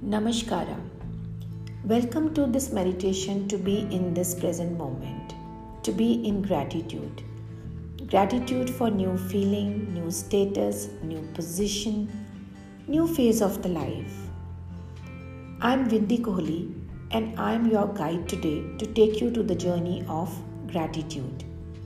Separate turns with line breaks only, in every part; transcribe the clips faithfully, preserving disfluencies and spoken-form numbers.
Namaskara. Welcome to this meditation to be in this present moment, to be in gratitude. Gratitude for new feeling, new status, new position, new phase of the life. I'm Vindi Kohli and I'm your guide today to take you to the journey of gratitude.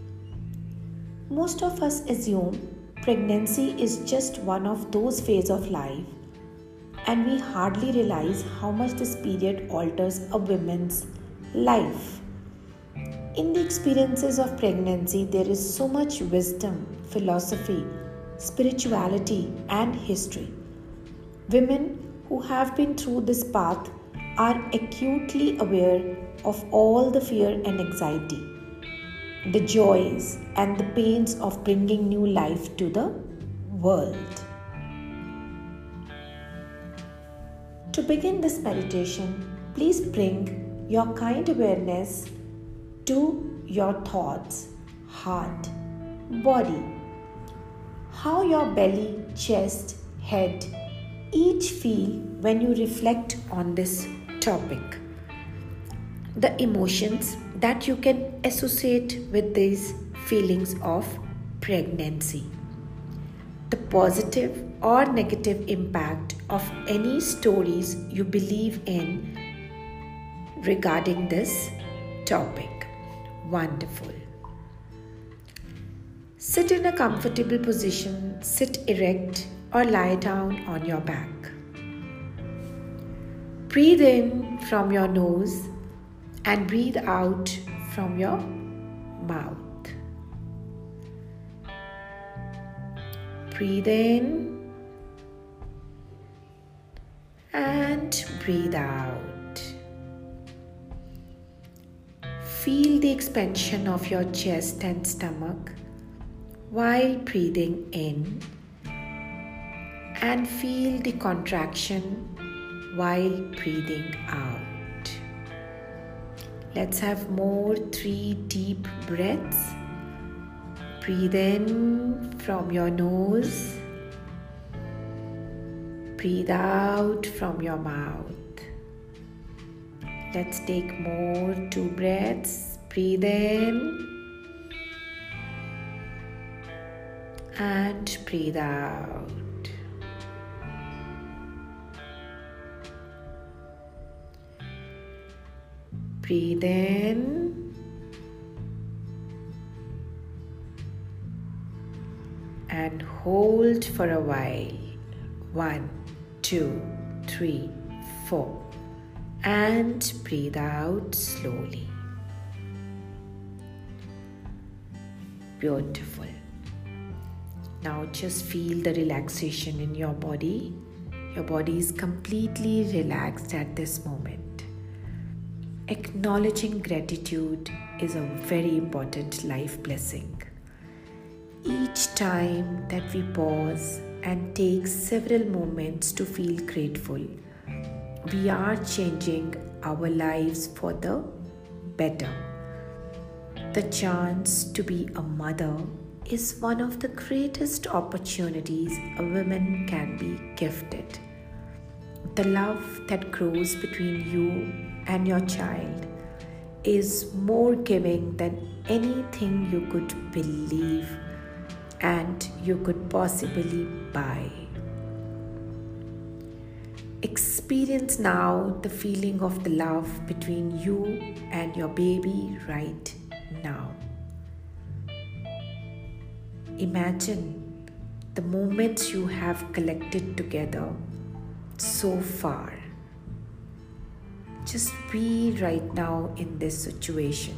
Most of us assume pregnancy is just one of those phases of life, and we hardly realize how much this period alters a woman's life. In the experiences of pregnancy, there is so much wisdom, philosophy, spirituality, and history. Women who have been through this path are acutely aware of all the fear and anxiety, the joys and the pains of bringing new life to the world. To begin this meditation, please bring your kind awareness to your thoughts, heart, body, how your belly, chest, head each feel when you reflect on this topic. The emotions that you can associate with these feelings of pregnancy. The positive or negative impact of any stories you believe in regarding this topic. Wonderful. Sit in a comfortable position, sit erect or lie down on your back. Breathe in from your nose and breathe out from your mouth. Breathe in and breathe out. Feel the expansion of your chest and stomach while breathing in, and feel the contraction while breathing out. Let's have more three deep breaths. Breathe in from your nose. Breathe out from your mouth. Let's take more two breaths. Breathe in and breathe out. Breathe in and hold for a while. One, two, three, four. And breathe out slowly. Beautiful. Now just feel the relaxation in your body. Your body is completely relaxed at this moment. Acknowledging gratitude is a very important life blessing. Each time that we pause and take several moments to feel grateful, we are changing our lives for the better. The chance to be a mother is one of the greatest opportunities a woman can be gifted. The love that grows between you and your child is more giving than anything you could believe and you could possibly buy. Experience now the feeling of the love between you and your baby right now. Imagine the moments you have collected together so far. Just be right now in this situation.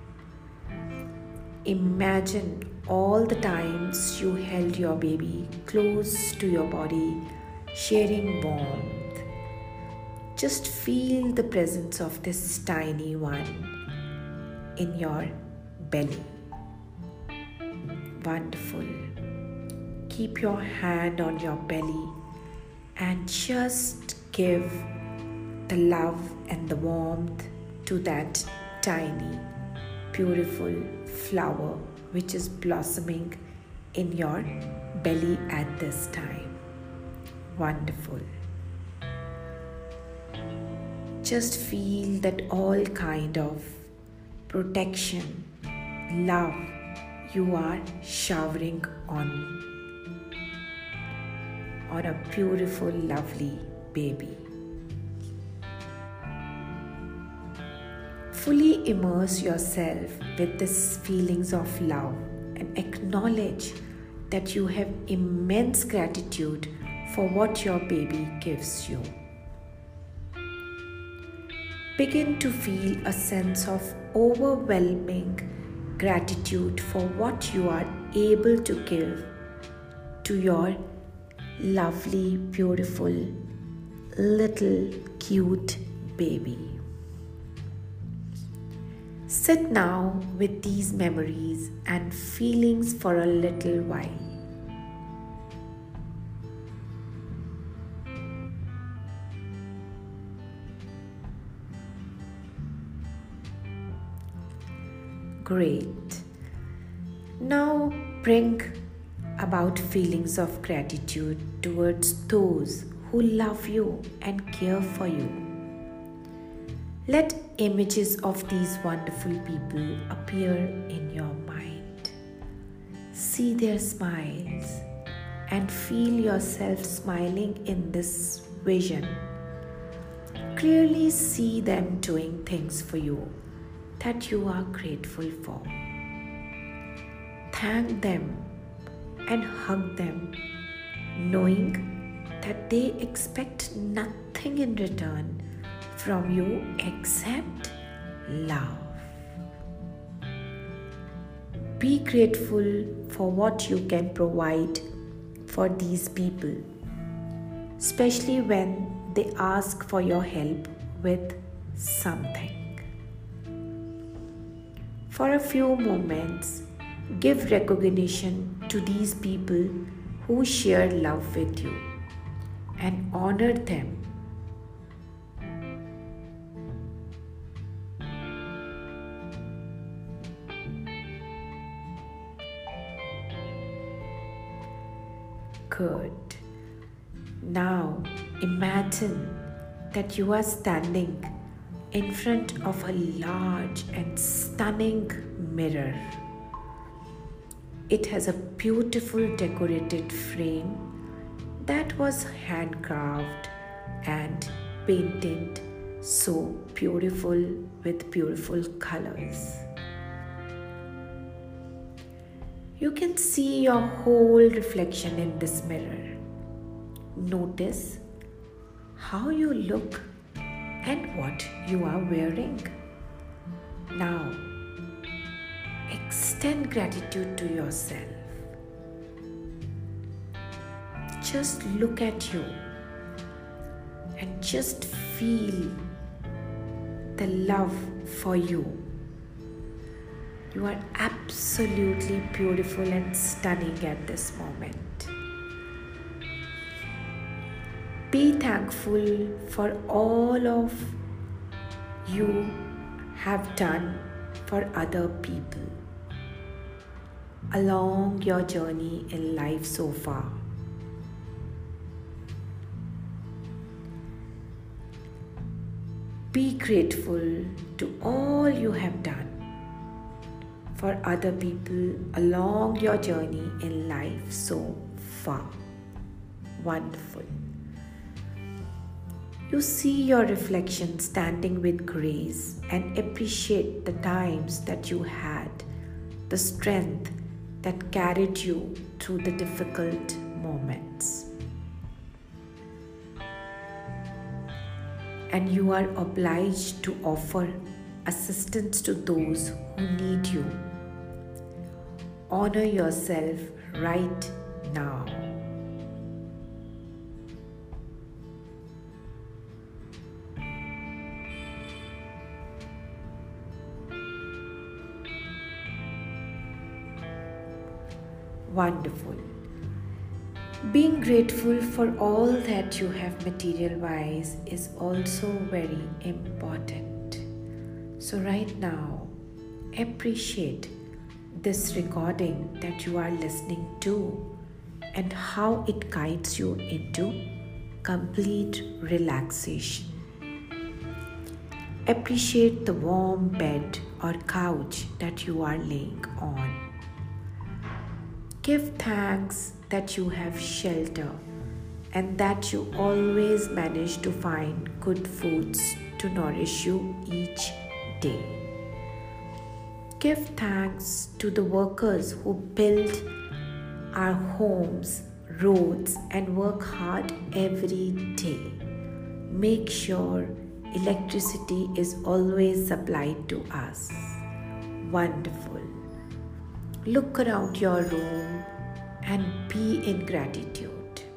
Imagine all the times you held your baby close to your body, sharing warmth. Just feel the presence of this tiny one in your belly. Wonderful. Keep your hand on your belly and just give the love and the warmth to that tiny, beautiful flower which is blossoming in your belly at this time. Wonderful. just feel that all kind of protection, love you are showering on on a beautiful, lovely baby. Fully immerse yourself with these feelings of love and acknowledge that you have immense gratitude for what your baby gives you. Begin to feel a sense of overwhelming gratitude for what you are able to give to your lovely, beautiful, little, cute baby. Sit now with these memories and feelings for a little while. Great. Now bring about feelings of gratitude towards those who love you and care for you. Let images of these wonderful people appear in your mind. See their smiles and feel yourself smiling in this vision. Clearly see them doing things for you that you are grateful for. Thank them and hug them, knowing that they expect nothing in return from you except love. Be grateful for what you can provide for these people, especially when they ask for your help with something. For a few moments, give recognition to these people who share love with you and honor them. Good. Now imagine that you are standing in front of a large and stunning mirror. It has a beautiful decorated frame that was handcrafted and painted so beautiful with beautiful colors. You can see your whole reflection in this mirror. Notice how you look and what you are wearing. Now, extend gratitude to yourself. Just look at you and just feel the love for you. You are absolutely beautiful and stunning at this moment. Be thankful for all of you have done for other people along your journey in life so far. Be grateful to all you have done for other people along your journey in life so far. Wonderful. You see your reflection standing with grace and appreciate the times that you had, the strength that carried you through the difficult moments. And you are obliged to offer assistance to those who need you. Honor yourself right now. Wonderful. Being grateful for all that you have material-wise is also very important. So right now, appreciate this recording that you are listening to and how it guides you into complete relaxation. Appreciate the warm bed or couch that you are laying on. Give thanks that you have shelter and that you always manage to find good foods to nourish you each day. Give thanks to the workers who build our homes, roads, and work hard every day. Make sure electricity is always supplied to us. Wonderful. Look around your room and be in gratitude.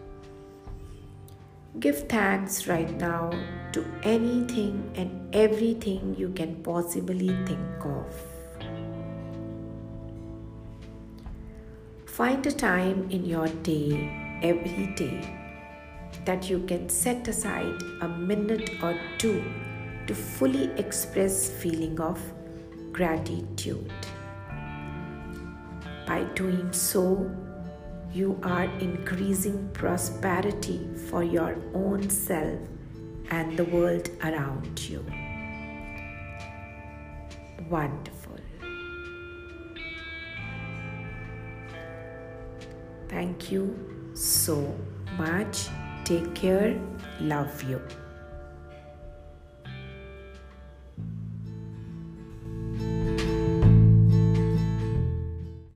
Give thanks right now to anything and everything you can possibly think of. Find a time in your day, every day, that you can set aside a minute or two to fully express feeling of gratitude. By doing so, you are increasing prosperity for your own self and the world around you. Wonderful. Thank you so much. Take care. Love you.